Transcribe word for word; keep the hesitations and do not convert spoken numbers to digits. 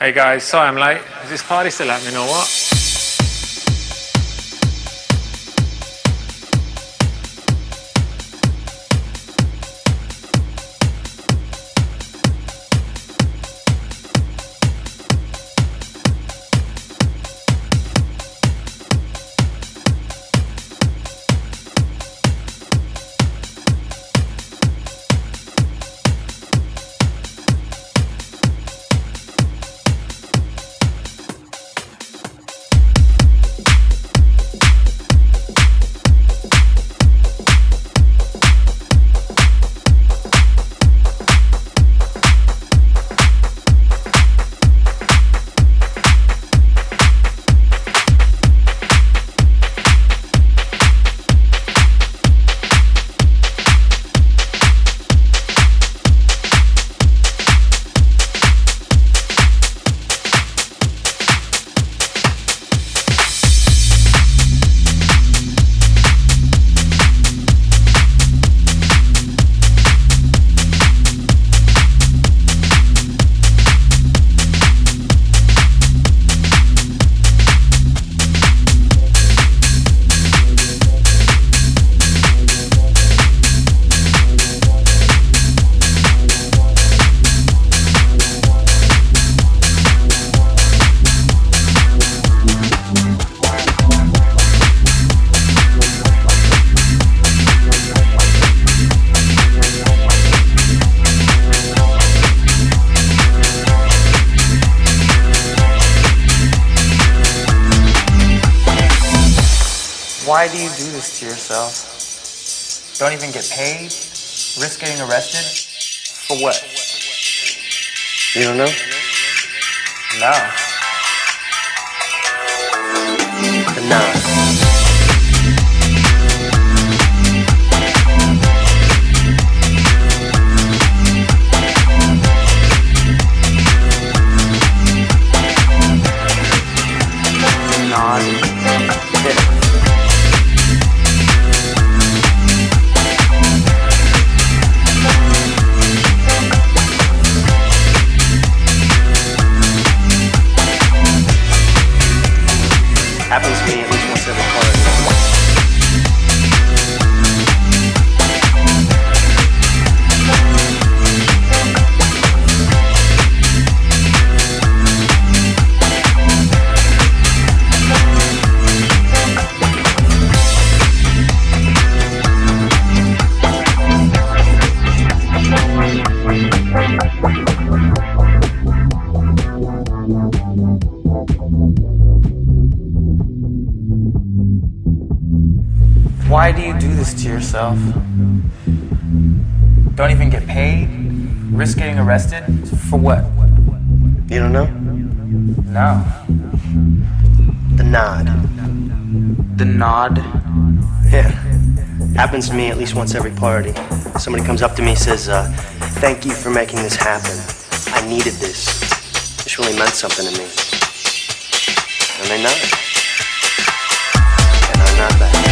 Hey guys, sorry I'm late. Is this party still happening or what? Why do you do this to yourself? Don't even get paid? Risk getting arrested? For what? You don't know? No. The nod. Happens to me at least once every quarter. Why do you do this to yourself? Don't even get paid? Risk getting arrested? For what? You don't know? No. The nod. The nod? Yeah. Happens to me at least once every party. Somebody comes up to me and says, uh, thank you for making this happen. I needed this. This really meant something to me. And they nod. And I nod back.